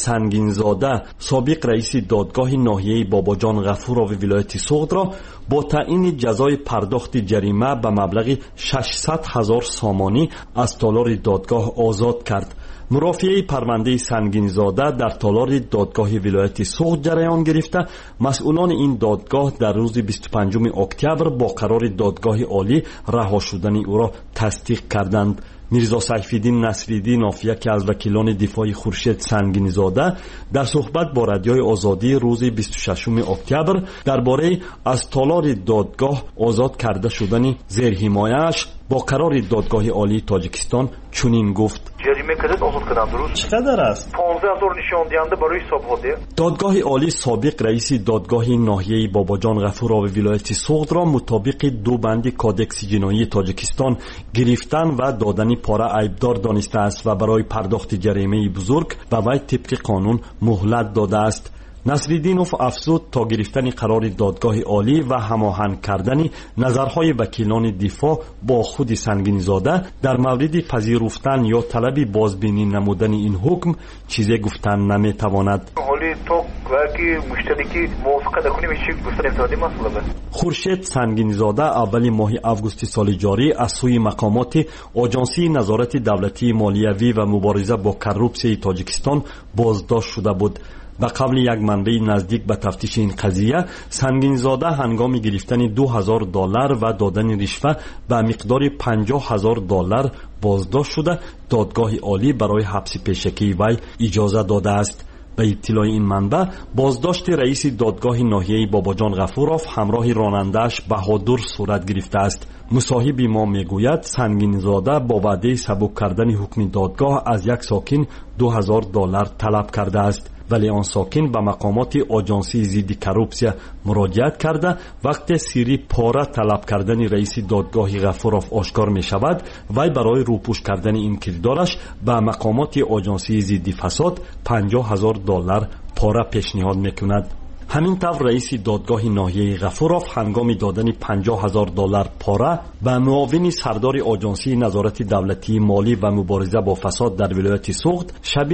سنگینزاده سابق رئیس دادگاه ناحیه باباجان غفورov ولایت سوغد را با تعیین جزای پرداخت جریمه به مبلغ 600,000 سامانی از تالار دادگاه آزاد کرد. مرافعه پرونده سنگینزاده در تالار دادگاه ولایت سوغد جریان گرفته، مسئولان این دادگاه در روز 25 اکتبر با قرار دادگاه عالی رها شدن او را تصدیق کردند. میرزا سیف‌الدین نصرالدینوف، یکی از وکیلان دفاع خورشید سنگینزاده، در صحبت با رادیوی آزادی روز 26 اکتبر درباره از تالار دادگاه آزاد کرده شدن زیر حمایه‌اش با قرار دادگاه عالی تاجیکستان چنین گفت: جریمه کردن آزاد کردن درست چقدر است؟ 15000 نشان دهنده برای حساب هاده. دادگاه عالی سابق رئیس دادگاه ناحیه باباجان غفورov ولایت سوغد را مطابق 2 بند کادکس جنایی تاجیکستان گرفتن و دادن پاره عیبدار دانسته است و برای پرداخت جریمه بزرگ به وی طبق قانون مهلت داده است. نصرالدینوف افزود تا گرفتن قرار دادگاه عالی و هماهنگ کردن نظرهای وکیلان دفاع با خود سنگینزاده در مورد پذیرفتن یا طلب بازبینی نمودن این حکم چیزی گفتن نمیتواند. حالی تو وکی مشترکی موافقت کنیم چی گفتن امتحادی مسئله. خورشید سنگینزاده اول ماه آگوست سال جاری از سوی مقامات آژانسی نظارت دولتی مالیوی و مبارزه با کروپسیون تاجیکستان بازداشت شده بود. به قول یک منبع نزدیک به تفتیش این قضیه، سنگینزاده هنگام گرفتن $2,000 و دادن رشوه به مقدار $50,000 بازداشت شده دادگاه عالی برای حبس پیشگی وی اجازه داده است. به اطلاع این منبع، بازداشت رئیس دادگاه ناحیه باباجان غفورov همراه راننده‌اش بهادر صورت گرفته است. مصاحب ما میگوید سنگینزاده با وعده سبک کردن حکم دادگاه از یک ساکن $2,000 طلب کرده است، ولی آن ساکن به مقامات آژانسی ضد کروپسیا مراجعت کرده وقت سری پاره طلب کردن رئیس دادگاه غفورov آشکار می شود، وی برای روپوش کردن این کردارش به مقامات آژانسی ضد فساد $50,000 پاره پیشنهاد می کند. همین طور رئیس دادگاه ناحیه غفورov هنگام دادن $50,000 پاره به معاون سردار آژانسی نظارت دولتی مالی و مبارزه با فساد در ولایت سوغد شب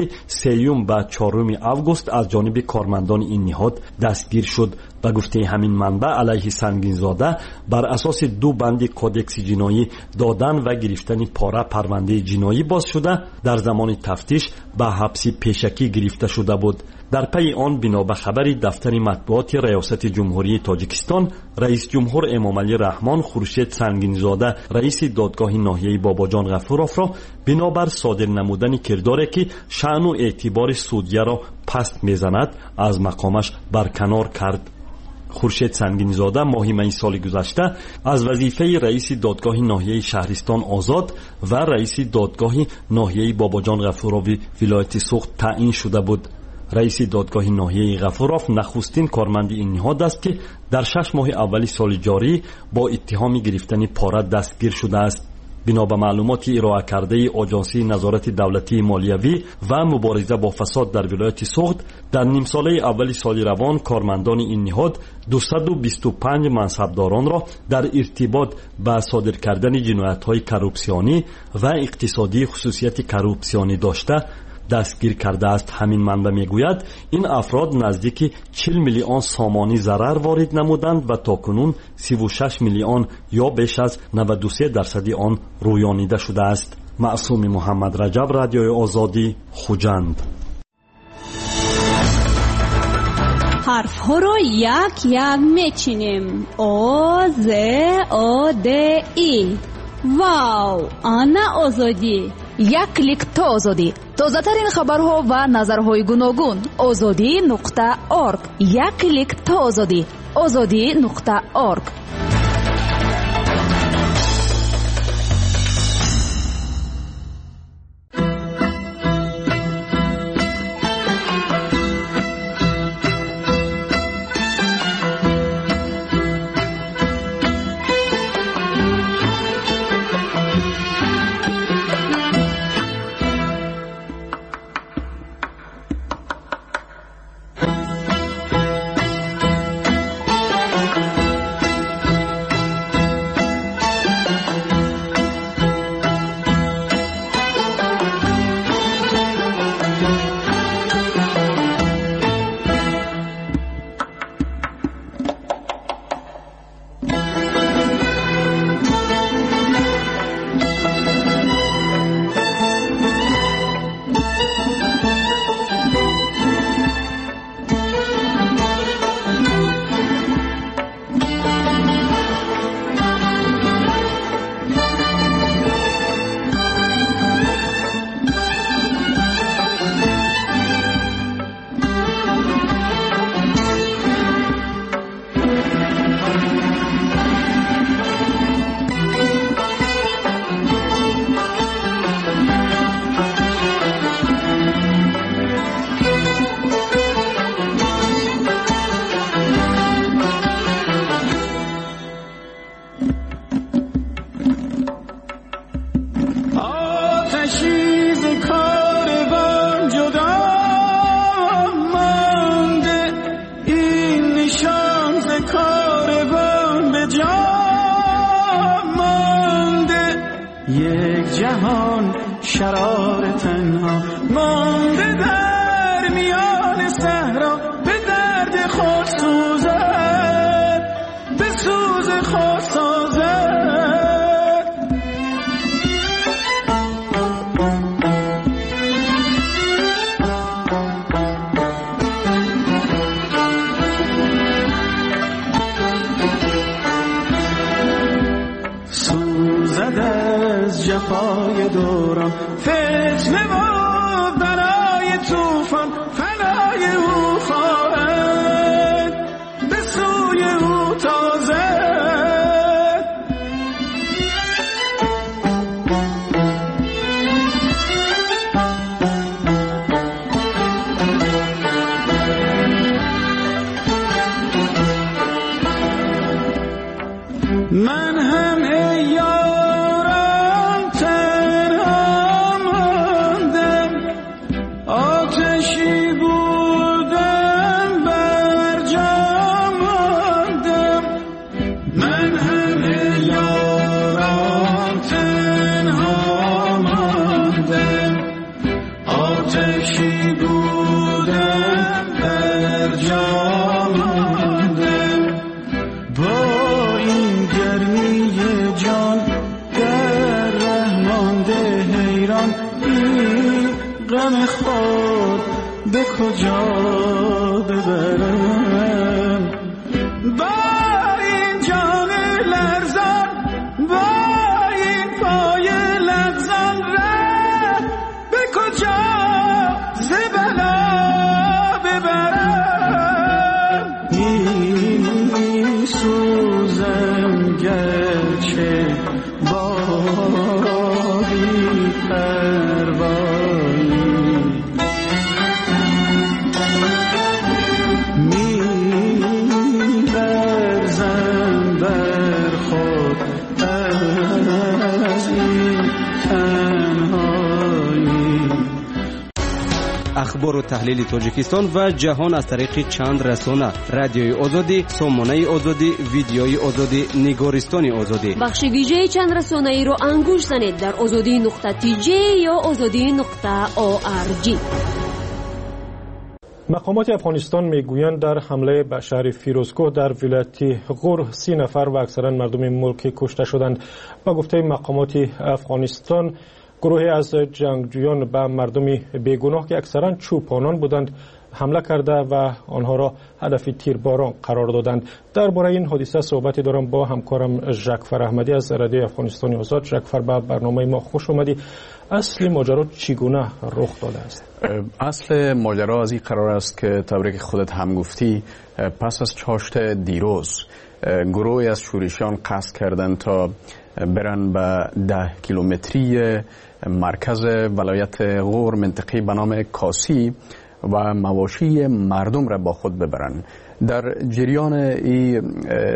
3 به 4 آگوست از جانب کارمندان این نهاد دستگیر شد. به گفته همین منبع علیه سنگینزاده بر اساس 2 بند کادکس جنایی دادن و گرفتن پاره پرونده جنایی باز شده در زمان تفتیش به حبس پیشکی گرفته شده بود. در پی آن بنا به خبر دفتر مطبوعات ریاست جمهوری تاجیکستان، رئیس جمهور امامعلی رحمان خورشید سنگینزاده رئیس دادگاه ناحیه باباجان غفورov را بنابر صادر نمودن کرداری که شأن و اعتبار سودیه را پست میزند از مقامش برکنار کرد. خورشید سنگینزاده ماه می سال گذشته از وظیفه رئیس دادگاه ناحیه شهرستان آزاد و رئیس دادگاه ناحیه باباجان غفورov ولایت سوغد تعیین شده بود. رئیس دادگاه ناحیه غفورov نخستین کارمند این نهاد است که در 6 ماه اول سال جاری با اتهام گرفتن پاره دستگیر شده است. بنا به معلومات ارائه کرده آژانسی نظارت دولتی مالیوی و مبارزه با فساد در ولایت سوغد، در نیم ساله اول سال روان کارمندان این نهاد 225 منصبداران را در ارتباط با صادر کردن جنایت‌های کروپسیونی و اقتصادی خصوصیت کروپسیونی داشته دستگیر کرده است. همین منبع میگوید این افراد نزدیک 40 میلیون سامانی ضرر وارد نمودند و تاکنون 36 میلیون یا بیش از 93% آن رویانیده شده است. معصوم محمد رجب، رادیوی آزادی، خوجند. حرف ها رو یک یک میچینیم. آ ز آ د ای. واو، آنا آزادی. یک کلیک تا آزادی. تازه ترین خبرها و نظرهای گوناگون. azadi.org. یک کلیک تا آزادی. azadi.org. پای دوران فتنه و بلای توفان فنای او خواهد به سوی او تازه. من هم ای یارم تنها ماندم، آتشی بودم بر جا ماندم. من هم ای یارم تنها ماندم، آتشی بودم بر جا ماندم. با این گرمی جان در ره مانده حیران، این غم خود به کجا ببرم؟ با این جان لرزان، با این پای لغزان، ره به کجا ز بلا ببرم؟ این سوزم گرچه با بی پروایی، می لرزم بر خود از این تنهایی. اخبار و تحلیل تاجیکستان و جهان از طریق چند رسانه: رادیوی آزادی، سامانه آزادی، ویدیوی آزادی، نگارستان آزادی. بخش ویژه چند رسانه ای رو انگوش زنید در azadi.tj یا azadi.org. مقامات افغانستان میگویند در حمله به شهر فیروزکوه در ولایت غور 30 نفر و اکثرا مردم ملک کشته شدند. با گفته مقامات افغانستان، گروهی از جنگجویان به مردم بیگناه که اکثرا چوپانان بودند حمله کرده و آنها را هدف تیرباران قرار دادند. درباره این حادثه صحبتی دارم با همکارم ژکفر احمدی از رادیو افغانستان آزاد. ژکفر، به برنامه ما خوش آمدی. اصل ماجرا چگونه رخ داده است؟ اصل ماجرا از این قرار است که طوری که خودت هم گفتی، پس از چاشت دیروز گروهی از شورشیان قصد کردند تا برن به 10 کیلومتری مرکز ولایت غور، منطقه به نام کاسی، و مواشی مردم را با خود ببرن. در جریان این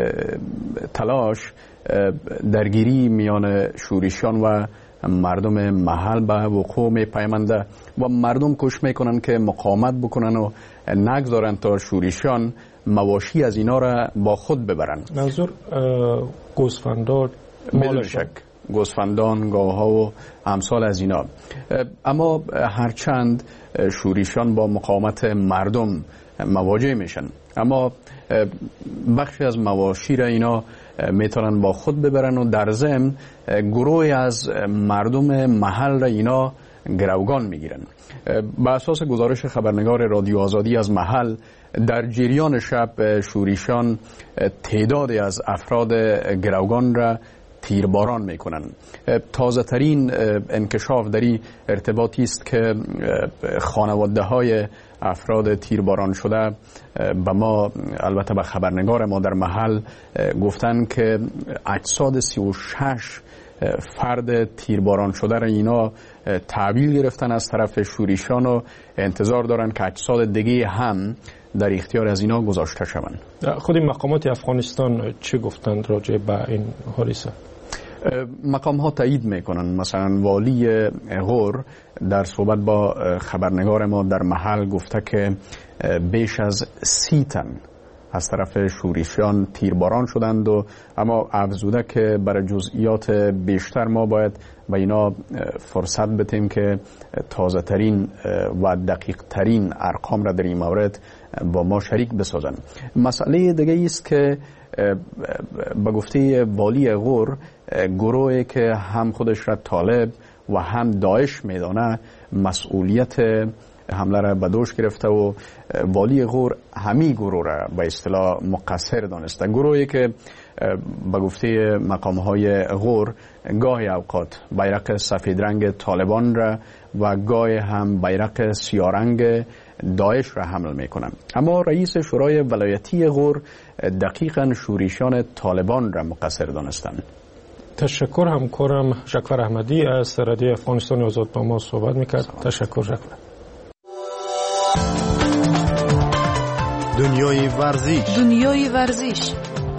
تلاش درگیری میان شورشیان و مردم محل به وقوع می پیمنده و مردم کوشش میکنن که مقاومت بکنن و نگذارن تا شورشیان مواشی از اینا را با خود ببرن. منظور گوسفندان، بدون شک گوسفندان، گاوها و امثال از اینا. اما هرچند شورشیان با مقاومت مردم مواجه میشن، اما بخشی از مواشی را اینا میتونن با خود ببرن و در ضمن گروهی از مردم محل را اینا گروگان میگیرن. به اساس گزارش خبرنگار رادیو آزادی از محل، در جریان شب شورشیان تعدادی از افراد گروگان را تیرباران میکنن. تازه ترین انکشاف در این ارتباطی است که خانواده های افراد تیرباران شده به ما، البته به خبرنگار ما در محل، گفتن که اجساد 36 فرد تیرباران شده را اینا تحویل گرفتن از طرف شورشیان و انتظار دارن که اجساد دیگه هم در اختیار از اینا گذاشته شوند. خود مقامات افغانستان چه گفتند راجع به این حادثه؟ مقام ها تایید میکنن. مثلا والی غور در صحبت با خبرنگار ما در محل گفته که بیش از 30 تن از طرف شورشیان تیرباران شدند و اما افزوده که برای جزئیات بیشتر ما باید به اینا فرصت بدیم که تازه ترین و دقیق ترین ارقام را در این مورد با ما شریک بسازن. مسئله دیگه است که به گفته والی غور، گروهی که هم خودش را طالب و هم داعش میدانه مسئولیت حمله را به دوش گرفته و والی غور همین گروه را به اصطلاح مقصر دانسته. گروهی که به گفته مقام‌های غور گاهی اوقات بیرق سفید رنگ طالبان را و گاهی هم بیرق سیاه رنگ داعش را حمل میکنند. اما رئیس شورای ولایتی غور دقیقاً شورشیان طالبان را مقصر دانستند. تشکر. همکارم ژکور احمدی از رادیو افغانستان آزاد با ما صحبت میکرد. تشکر ژکور. دنیای ورزش.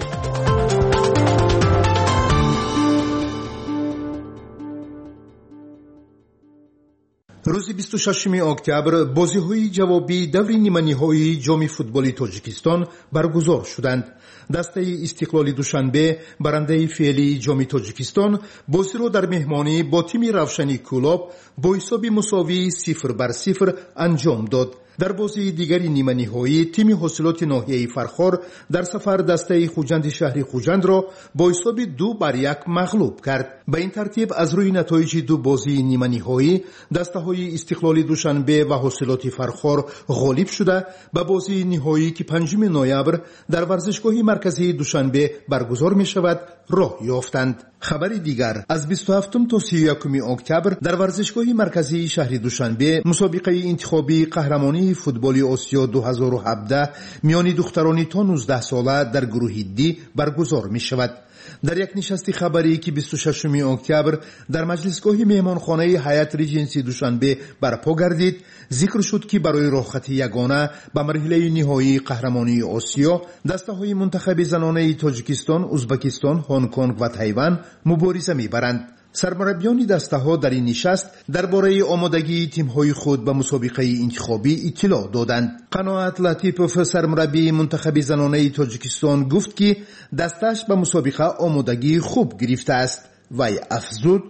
روز 26 اکتبر بازی‌های جوابی دور نیمه‌نهایی جام فوتبال تاجیکستان برگزار شدند. دسته استقلال دوشنبه برنده فعلی جام تاجیکستان بازی را در مهمانی با تیم روشنی کلاب با حساب مساوی 0-0 انجام داد. در بازی دیگری نیمه نهایی تیم حاصلات ناحیه فرخار در سفر دسته خوجند شهری خوجند را با حساب 2-1 مغلوب کرد. به این ترتیب از روی نتایج دو بازی نیمه نهایی دسته های استقلال دوشنبه و حاصلات فرخار غالب شده به بازی نهایی که 5 نوامبر در ورزشگاه مرکزی دوشنبه برگزار می شود راه یافتند. خبر دیگر از 27 تا 31 اکتبر در ورزشگاه مرکزی شهر دوشنبه مسابقه انتخابی قهرمانی فوتبال آسیا 2017 میان دختران تا 19 ساله در گروه دی برگزار می شود. در یک نشست خبری که 26 اکتبر در مجلسگاه مهمانخانه هیئت ریجنسی دوشنبه برپا گردید، ذکر شد که برای راحت یگانه به مرحله نهایی قهرمانی آسیا دسته‌های منتخب زنانه تاجیکستان، ازبکستان، هنگ کنگ و تایوان مبارزه می‌برند. سرمربیان دسته‌ها در این نشست درباره آمادگی تیم‌های خود به مسابقه انتخابی اطلاع دادند. قناعت لطیپوف سرمربی منتخب زنانه تاجیکستان گفت که دستش به مسابقه آمادگی خوب گرفته است. وی افزود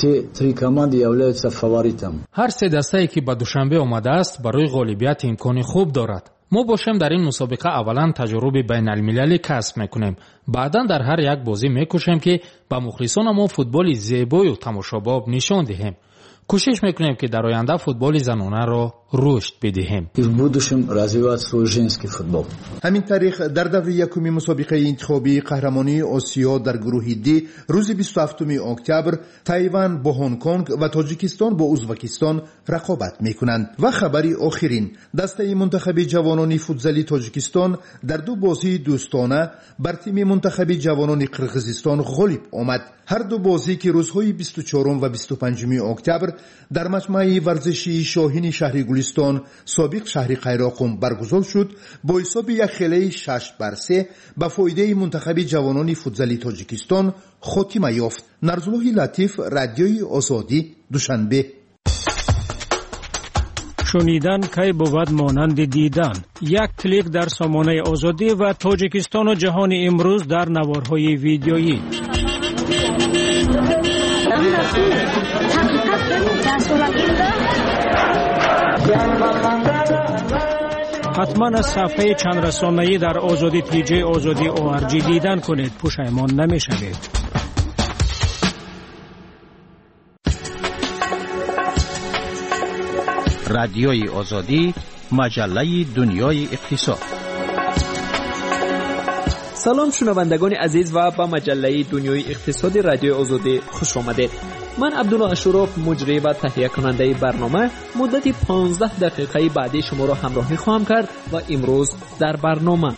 هر سه دسته‌ای که به دوشنبه آمده است برای غالبیت امکان خوب دارد. ما باشیم در این مسابقه اولا تجربه بین المللی کسب میکنیم، بعدا در هر یک بازی میکوشیم که به مخلصان ما فوتبال زیبای و تماشاباب نشان دهیم. کوشش میکنیم که در آینده فوتبال زنانه را رشد بدهیم. همین تاریخ در دوره یکم مسابقه انتخابی قهرمانی آسیا در گروه دی روز 27 اکتبر تایوان با هنگ کنگ و تاجیکستان با ازبکستان رقابت میکنند. و خبری آخرین، دسته منتخب جوانان فوتزالی تاجیکستان در دو بازی دوستانه بر تیم منتخب جوانان قرقیزستان غالب آمد. هر دو بازی که روزهای 24 و 25 اکتبر در مجمع ورزشی شاهین شهر گلستان سابق شهر قیراقم برگزار شد با حساب 1-3 به فایده منتخب جوانان فوتزالی تاجیکستان خاتمه یافت. نرزالله لطیف، رادیوی آزادی، دوشنبه. شنیدن کی بود مانند دیدن. یک کلیک در سامانه آزادی و تاجیکستان و جهان امروز در نوارهای ویدیویی. حتما از صفحه چند رسانه‌ای در آزادی تیجی آزادی ORG دیدن کنید، پشیمان نمی‌شوید. رادیوی آزادی، مجله دنیای اقتصاد. سلام شنوندگان عزیز و به مجله دنیای اقتصاد رادیو آزادی خوش آمدید. من عبدالله اشراف، مجری و تهیه کننده برنامه، مدت 15 دقیقه بعدی شما را همراهی خواهم کرد و امروز در برنامه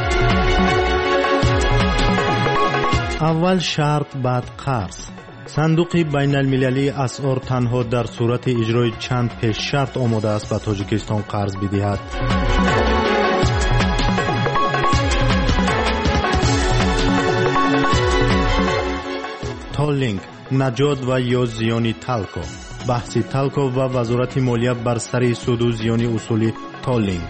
اول شرط بعد قرض. صندوق بین المللی اسعار تنها در صورت اجرای چند پیش شرط آماده است به تاجیکستان قرض بدهد. تالینگ، نجات و یا زیانی تالکو. بحث تالکو و وزارت مالیه بر سر سود و زیان اصولی تالینگ.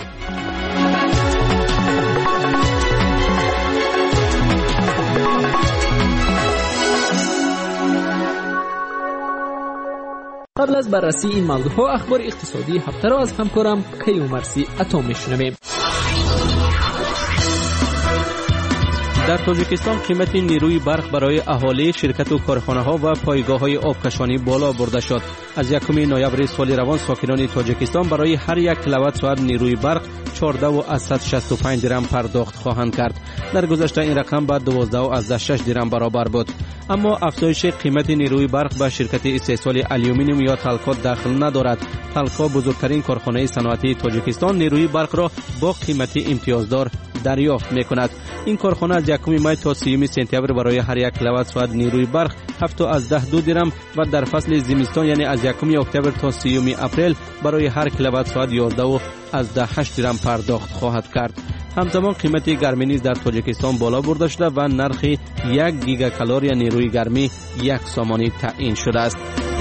قبل از بررسی این موضوعها اخبار اقتصادی هفته را از همکارم کیومرثی عطا میشنویم. در تاجیکستان قیمت نیروی برق برای اهالی شرکت و کارخانه‌ها و پایگاه‌های آبکشانی بالا برده شد. از 1 نوامبر سال روان ساکنان تاجیکستان برای هر 1 کیلووات ساعت نیروی برق 14.65 درم پرداخت خواهند کرد. در گذشته این رقم به 12.6 درم برابر بود. اما افزایش قیمت نیروی برق به شرکت استحصال آلومینیوم یا تالکو دخل ندارد. تالکو بزرگترین کارخانه صنعتی تاجیکستان نیروی برق را با قیمت امتیازدار دریافت می‌کند. این کارخانه از 1 می تا 30 سپتامبر برای هر 1 کیلووات ساعت نیروی برق 7.2 درم و در فصل زمستان یعنی از 1 اکتبر تا 30 اپریل برای هر کیلووات ساعت 11.8 درم پرداخت خواهد کرد. همزمان قیمت گرمی نیز در تاجیکستان بالا برده شده و نرخ 1 گیگاکالری نیروی گرمی 1 سامانی تعیین شده است.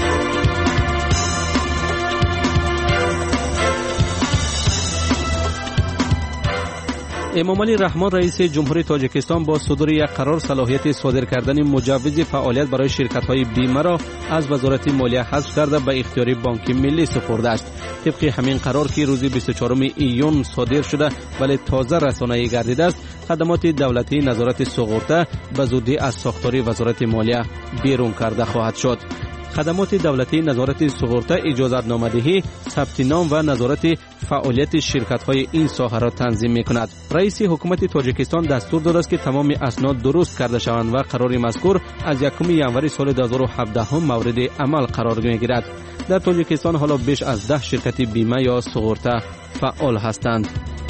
امامعلی رحمان رئیس جمهوری تاجیکستان با صدور یک قرار صلاحیت صادر کردن مجوز فعالیت برای شرکت‌های بیمه را از وزارت مالیه حذف کرده به اختیار بانک ملی سپرده است. طبق همین قرار که روز 24 ایون صادر شده ولی تازه رسانه‌ای گردیده است، خدمات دولتی نظارت سقورته به زودی از ساختار وزارت مالیه بیرون کرده خواهد شد. خدمات دولتی نظارت سقورته اجازتنامه‌دهی، ثبت نام و نظارت فعالیت شرکت‌های این ساحه را تنظیم می‌کند. رئیس حکومت تاجیکستان دستور داده است که تمام اسناد درست کرده شوند و قرار مذکور از 1 ژانویه سال 2017 مورد عمل قرار می‌گیرد. در تاجیکستان حالا بیش از 10 شرکت بیمه یا سقورته فعال هستند.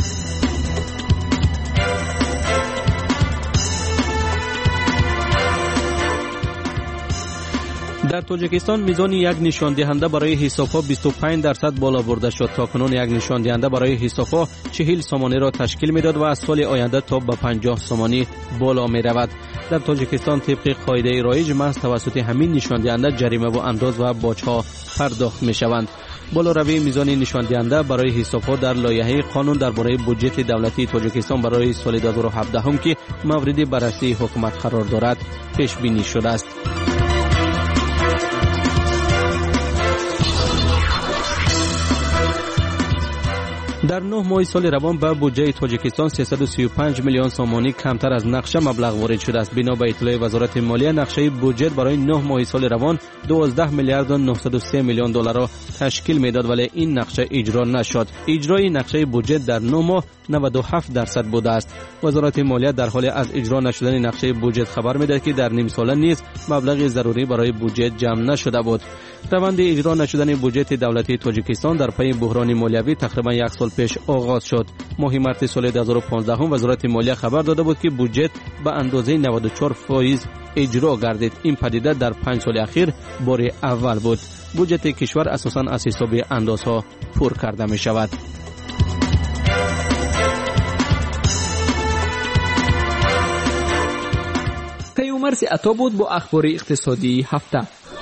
در تاجیکستان میزان یک نشان دهنده برای حساب‌ها 25% بالا برده شد. تاکنون یک نشان دهنده برای حساب‌ها 40 سامانی را تشکیل میداد و از سال آینده تا به 50 سامانی بالا می‌رود. در تاجیکستان طبق قاعده رایج محض توسط همین نشان دهنده جریمه و انداز و باج‌ها پرداخت می‌شوند. بالاروی میزان نشان دهنده برای حساب‌ها در لایحه قانون درباره بودجه دولتی تاجیکستان برای سال 2017 که مورد بررسی حکومت قرار دارد پیش بینی شده است. در 9 ماه سال روان به بودجه تاجیکستان 335 میلیون سامانی کمتر از نقشه مبلغ وارد شده است. بنا به اطلاع وزارت مالیه نقشه بودجه برای 9 ماه سال روان 12 میلیارد و 903 میلیون دلار را تشکیل میداد ولی این نقشه اجرا نشد. اجرای نقشه بودجه در 9 ماه 97% بوده است. وزارت مالیه در حال از اجرا نشدن نقشه بودجه خبر میدهد که در نیم ساله نیز مبلغ ضروری برای بودجه جمع نشده بود. روند اجرا نشدن بودجه دولتی تاجیکستان در پی بحران مالیوی تقریبا 1 سال پیش آغاز شد. ماه مارس سال 2015 وزارت مالیه خبر داده بود که بودجه به اندازه 94% اجرا گردید. این پدیده در 5 سال اخیر بار اول بود. بودجه کشور اساساً از حساب اندازها پر کرده می شود. پیامرز عطا بود با اخبار اقتصادی هفته.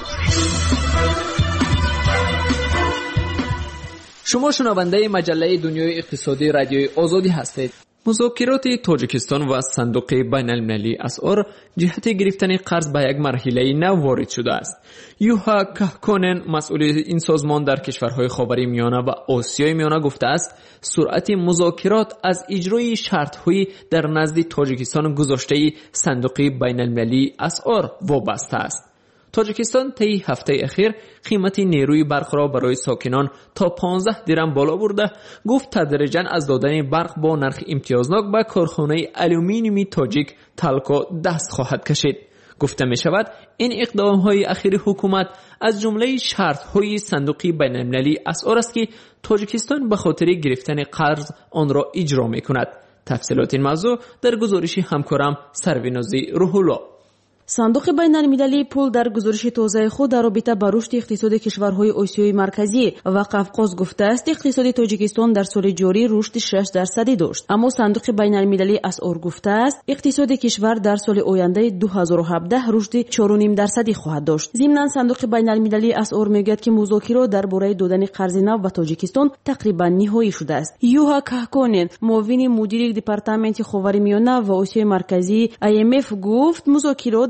شما شنونده مجله دنیای اقتصادی رادیوی آزادی هستید. مذاکرات تاجیکستان و صندوق بین المللی اسعار جهت گرفتن قرض به یک مرحله نو وارد شده است. یوها کهکونن مسئول این سازمان در کشورهای خاوری میانه و آسیای میانه گفته است سرعت مذاکرات از اجرای شرط‌های در نزد تاجیکستان گذاشته صندوق بین المللی اسعار وابسته است. تاجیکستان طی هفته اخیر قیمت نیروی برق را برای ساکنان تا 15 درم بالا برده. گفت تدریجاً از دادن برق با نرخ امتیازناک به کارخانه آلومینیومی تاجیک تالکو دست خواهد کشید. گفته می شود این اقدام‌های اخیر حکومت از جمله شرط‌های صندوق بین‌المللی اسعار است که تاجیکستان به خاطر گرفتن قرض آن را اجرا می کند. تفصیلات این موضوع در گزارش همکارم سروینازی روح‌الله. صندوق بین المللی پول در گزارش تازه خود در رابطه با رشد اقتصاد کشورهای آسیای مرکزی و قفقاز گفته است اقتصاد تاجیکستان در سال جاری رشد 6% داشت، اما صندوق بین المللی اسعار گفته است اقتصاد کشور در سال آینده 2017 رشد 4.5% خواهد داشت. ضمن صندوق بین المللی اسعار میگوید که مذاکرات درباره دادن قرض نو به تاجیکستان تقریبا نهایی شده است. یوها کهکونن معاون مدیر دپارتمنت خاورمیانه و آسیای مرکزی IMF گفت مذاکرات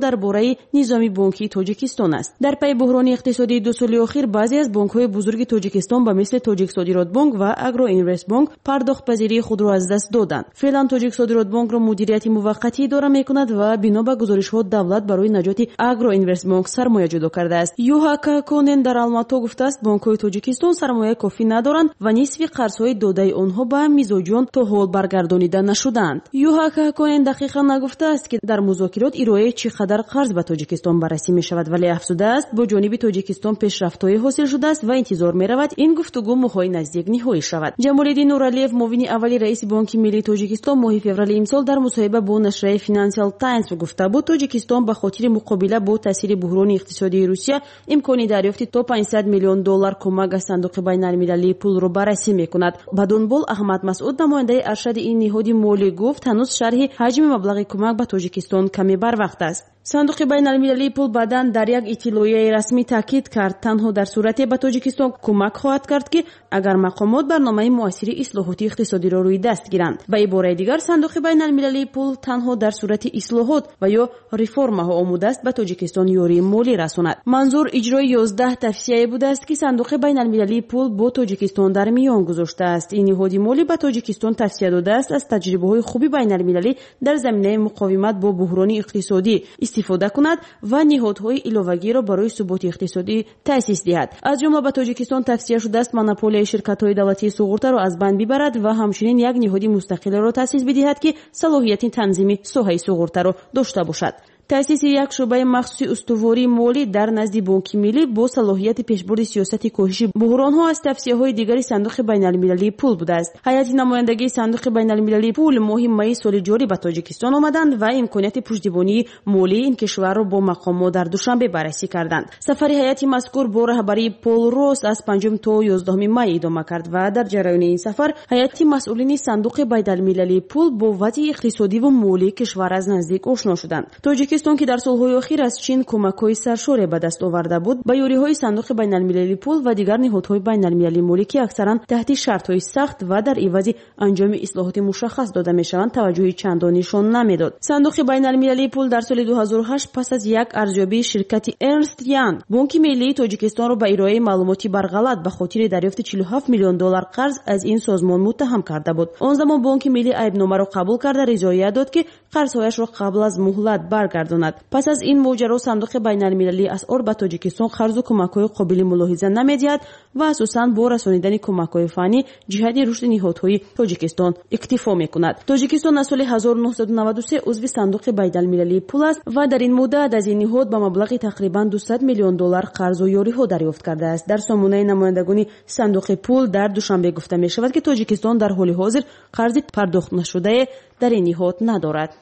дар бораи низоми бонкии тоҷикистон аст. дар пайи буҳрони иқтисодии 2 соли охир баъзе аз бонкҳои бузурги тоҷикистон ба мисли тоҷиксодиротбонк ва агроинвестбонк пардохтпазирии худро аз даст доданд. феълан тоҷиксодиротбонкро мудирияти муваққатӣ идора мекунад ва бино ба гузоришҳо давлат барои наҷоти агроинвестбонк сармоя ҷудо кардааст. Юҳа Каконен дар Алмато гуфтааст, бонкҳои тоҷикистон сармояи кофӣ надоранд ва нисфи қарзҳои додаи онҳо ба мизоҷиён то ҳол баргардонида нашуданд. Юҳа Каконен дақиқан нагуфтааст ки дар музокирот ирояи чӣ қадар қарз ба тоҷикистон баррасӣ мешавад, вале афзудааст, бо ҷониби тоҷикистон пешрафтҳое ҳосил шудааст ва интизор меравад ин гуфтугӯ моҳҳои наздик ниҳоӣ шавад. ҷамолиддин Нуралиев, муовини аввали раиси Бонки миллии Тоҷикистон, моҳи феврали имсол дар мусоҳиба бо нашрияи Financial Times гуфта буд, Тоҷикистон ба хотири муқобила бо таъсири буҳрони иқтисодии Русия имкони дарёфти то $500 миллион кӯмак аз сандуқи байналмилалии пулро баррасӣ мекунад. Ба дунбол Аҳмад Масъуд, намояндаи аршади ин ниҳоди молӣ, гуфт ҳанӯз шарҳи ҳаҷми маблағи кӯмак ба Тоҷикистон каме барвақт аст. сандуқи байналмилалии пул баъдан дар як иттилоияи расмӣ таъкид кард, танҳо дар сурате ба Тоҷикистон кӯмак хоҳад кард ки агар мақомот барномаи муассири ислоҳоти иқтисодиро рӯи даст гиранд. ба ибораи дигар, сандуқи байналмилалии пул танҳо дар сурати ислоҳот ва ё реформаҳо омудааст ба Тоҷикистон ёрии молӣ расонад. манзур иҷрои 11 тавсияе будааст ки сандуқи байналмилалии пул бо Тоҷикистон дар миён гузоштааст. ин ниҳоди молӣ ба Тоҷикистон тавсия додааст аз таҷрибаҳои хуби байналмилалӣ дар заминаи муқовимат бо буҳрони иқтисодӣ истифода кунад ва ниҳодҳои иловагиро барои суботи иқтисодӣ таъсис диҳад. аз ҷумла ба Тоҷикистон тавсия шудааст манополияи ширкатҳои давлатии суғуртаро аз банд бибарад ва ҳамчунин як ниҳоди мустақилро таъсис бидиҳад ки салоҳияти танзими соҳаи суғуртаро дошта бошад. таъсиси як шӯъбаи махсуси устувории молӣ дар назди Бонки миллӣ бо салоҳияти пешбурди сиёсати коҳиши буҳронҳо аз тавсияҳои дигари сандуқи байналмилалии пул будааст. ҳайати намояндагии сандуқи байналмилалии пул моҳи майи соли ҷорӣ ба Тоҷикистон омаданд ва имконияти пуштибонии молии ин кишварро бо мақомот дар Душанбе баррасӣ карданд. сафари ҳайати мазкур бо раҳбарии Пол Росс аз 5 то 11 май идома кард ва дар ҷараёни ин сафар ҳайати масъулини сандуқи байналмилалии пул бо вазъи иқтисодиву молии кишвар аз наздик ошно шуданд. Тоҷикистон ки дар солҳои охир аз Чин кӯмакҳои саршоре ба даст оварда буд, ба ёриҳои сандуқи байналмилалии пул ва дигар ниҳодҳои байналмилалии молӣ ки аксаран таҳти шартҳои сахт ва дар ивази анҷоми ислоҳоти мушаххас дода мешаванд таваҷҷӯҳи чандон нишон намедод. сандуқи байналмилалии пул дар соли 2008 пас аз як арзёбии ширкати Ernst & Young, Бонки миллии Тоҷикистонро ба ирояи маълумоти барғалат ба хотири дарёфти $47 миллион қарз аз ин созмон муттаҳам карда буд. он замон Бонки миллӣ айбномаро қабул карда ризоят дод ки қарзҳояшро қабл аз муҳлат баргардонад. пас аз ин моҷаро сандуқи байналмилалии асъор ба Тоҷикистон қарзу кӯмакҳои қобили мулоҳиза намедиҳад ва асосан бо расонидани кӯмакҳои фанӣ ҷиҳати рушди ниҳодҳои Тоҷикистон иктифо мекунад. Тоҷикистон аз соли 1993 узви сандуқи байналмилалии пул аст ва дар ин муддат аз ин ниҳод ба маблағи тақрибан $200 миллион қарзу ёриҳо дарёфт кардааст. дар сомонаи намояндагони сандуқи пул дар Душанбе гуфта мешавад ки Тоҷикистон дар ҳоли ҳозир қарзи пардохтнашудае дар ин ниҳод надорад.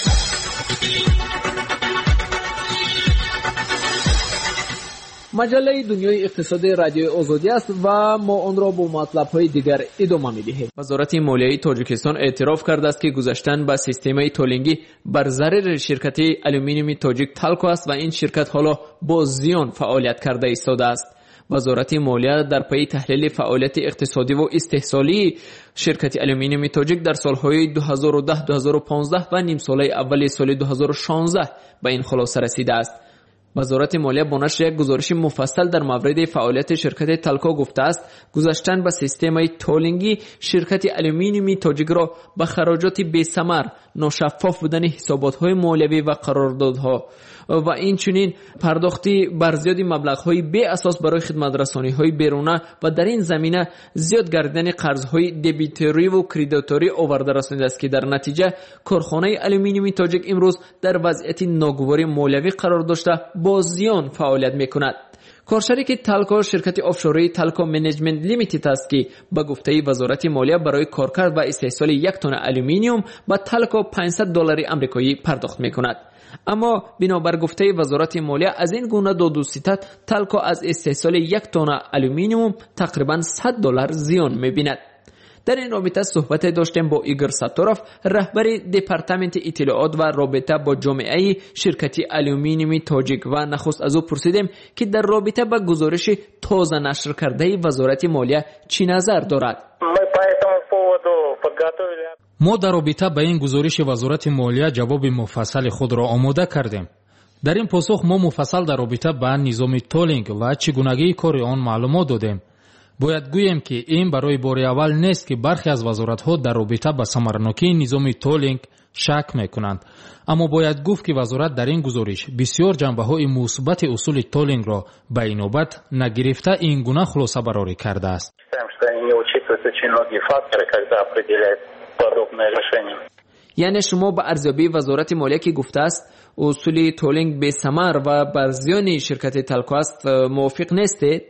маҷаллаи дунёи иқтисоди радиои озодӣ аст ва мо онро бо матлабҳои дигар идома медиҳем. вазорати молияи Тоҷикистон эътироф кардааст ки гузаштан ба системаи толингӣ бар зарари ширкати алюминиуми Тоҷик Талко аст ва ин ширкат ҳоло бо зиён фаъолият карда истодааст. вазорати молия дар пайи таҳлили фаъолияти иқтисодиву истеҳсолии ширкати алюминиуми Тоҷик дар солҳои 2010-2015 ва нимсолаи аввали соли 2016 ба ин хулоса расидааст. вазорати молия бо нашр як гузориши муфассал дар мавриди фаъолияти ширкати Талко гуфтааст, гузаштан ба системаи толингӣ ширкати алюминиуми Тоҷикро ба хароҷоти бесамар, ношаффоф будани ҳисоботҳои молиявӣ ва қарордодҳо ва инчунин пардохти барзиёди маблағҳои беасос барои хидматрасониҳои беруна ва дар ин замина зиёд гардидани қарзҳои дебиториву кредиторӣ оварда расонидааст ки дар натиҷа корхонаи алюминиуми Тоҷик имрӯз дар вазъияти ногуворӣ молиявӣ қарор дошта бо зиён фаъолият мекунад. коршарики Талко ширкати офшории Талко Менеҷмент Лимитед аст ки ба гуфтаи вазорати молия барои коркард ва истеҳсоли 1 тонна алюминиум ба Талко $500 амрикоӣ пардохт мекунад. аммо бинобар гуфтаи вазорати молия аз ин гуна доду ситат Талко аз истеҳсоли 1 тонна алюминиум тақрибан $100 зиён мебинад. дар ин робита суҳбате доштем бо Игор Сатторов, раҳбари департаменти иттилоот ва робита бо ҷомеаи ширкати алюминиуми Тоҷик ва нахуст аз ӯ пурсидем ки дар робита ба гузориши тоза нашр кардаи вазорати молия чӣ назар дорад. мо дар робита ба ин гузориши вазорати молия ҷавоби муфассали худро омода кардем. در این پاسخ ما مفصل در رابطه با نظام تولینگ و چگونگی کار آن معلومات دادیم. باید گویم که این برای بار اول نیست که برخی از وزارت‌ها در رابطه با ثمرناکی نظام تولینگ شک میکنند، اما باید گفت که وزارت در این گزارش بسیار جنبه‌های مثبت اصول تولینگ را به اینوبت نگرفته این گونه خلاصه برآوری کرده است. یعنی شما به ارزیابی وزارت مالیه که گفته است اصول تولینگ به ثمر و بر زیان شرکت تلکو است موافق نیستید؟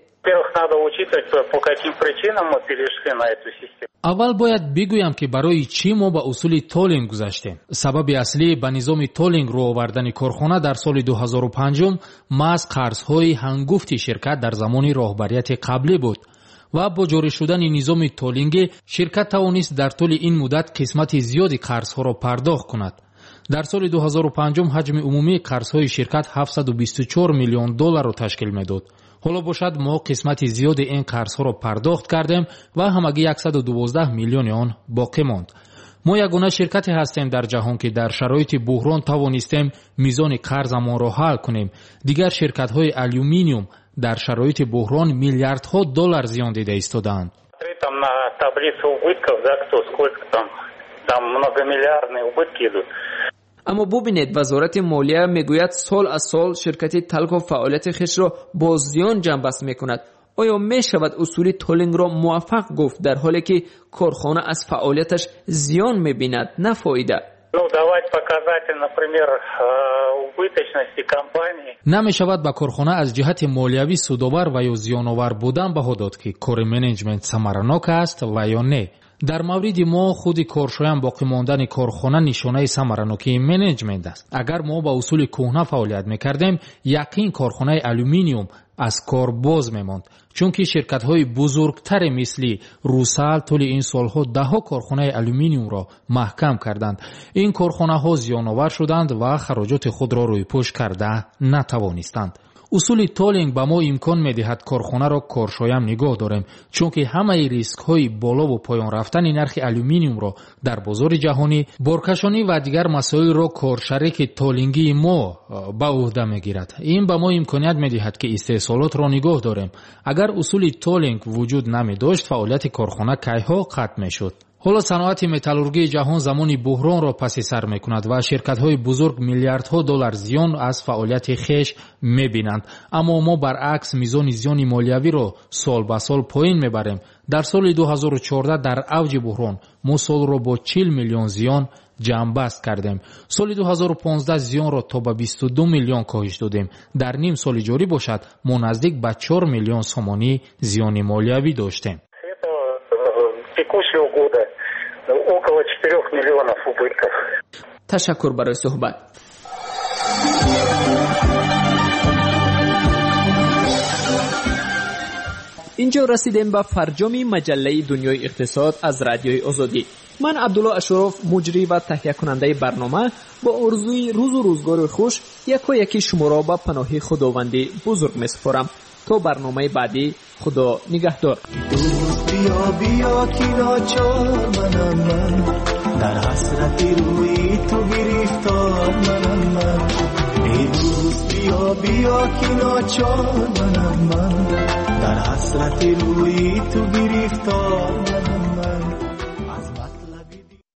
اول باید بگویم که برای چی ما به اصول تولینگ گذاشتیم. سبب اصلی به نظام تولینگ رو آوردن کارخانه در سال 2005 محض قرض‌های هنگفت شرکت در زمان راهبریت قبلی بود و با جاری شدن نظام تولینگ شرکت توانست در طول این مدت قسمت زیادی قرض‌ها را پرداخت کند. در سال 2005 حجم عمومی قرض‌های شرکت 724 میلیون دلار را تشکیل می‌داد. حالا باشد ما قسمت زیاد این قرض‌ها را پرداخت کردیم و همگی 112 میلیون آن باقی ماند. ما یگانه شرکتی هستیم در جهان که در شرایط بحران توانستیم میزان قرضمان را حل کنیم. دیگر شرکت‌های آلومینیوم در شرایط بحران میلیاردها دلار زیان دیده ایستادند. اما ببینید وزارت مالیه میگوید سال از سال شرکت تلکو فعالیت خیش را با زیان جنبست میکند. آیا می شود اصول تولینگ را موفق گفت در حالی که کارخانه از فعالیتش زیان میبیند نه فایده؟ نمی شود به کارخانه از جهت مالیوی سودآور و یا زیان‌آور بودن بها داد که کار منیجمنت ثمرناک است و یا نه. در مورد ما خود کارشویان باقی ماندن کارخانه نشانه ثمرناکی منیجمنت است. اگر ما با اصول کهنه فعالیت میکردیم یقین کارخانه آلومینیوم از کار باز میماند، چون که شرکت های بزرگتر مثل روسال طول این سالها دهها کارخانه آلومینیوم را محکم کردند. این کارخانه ها زیان آور شدند و خراجات خود را روی پوش کرده نتوانستند. اصول تولینگ به ما امکان می‌دهد کارخانه را کارشایم نگاه داریم، چون که همه ریسک‌های بالا و پایان رفتن نرخ آلومینیوم را در بازار جهانی، بارکشانی و دیگر مسائل را کارشریک تولینگی ما به عهده می‌گیرد. این به ما امکانیت می‌دهد که استحصالات را نگاه داریم. اگر اصول تولینگ وجود نمی‌داشت فعالیت کارخانه کی‌ها قطع می‌شد. حالا صنعت متالورژی جهان زمانی بحران را پس سر می‌کند و شرکت‌های بزرگ میلیاردها دلار زیان از فعالیت خیش می‌بینند، اما ما برعکس میزان زیان مالیوی را سال به سال پایین می‌بریم. در سال 2014 در اوج بحران ما سال را با 40 میلیون زیان جمع‌بست کردیم. سال 2015 زیان را تا به 22 میلیون کاهش دادیم. در نیم سال جاری باشد ما نزدیک به 4 میلیون سومانی زیان مالیوی داشتیم. около 4 миллионов убытков. تشکر برای صحبت. اینجا رسیدیم به فرجام مجله دنیای اقتصاد از رادیوی آزادی. من عبدالله اشرف مجری و تهیه کننده برنامه با آرزوی روز و روزگار خوش یکی شما را به پناه خداوندی بزرگ می‌سپارم. تا برنامه بعدی خدا نگهدار. بیا بیا کی ناچار منم من، در حسرت روی تو گرفتار منم من. ای دوست بیا بیا کی ناچار منم من، در حسرت روی تو گرفتار منم.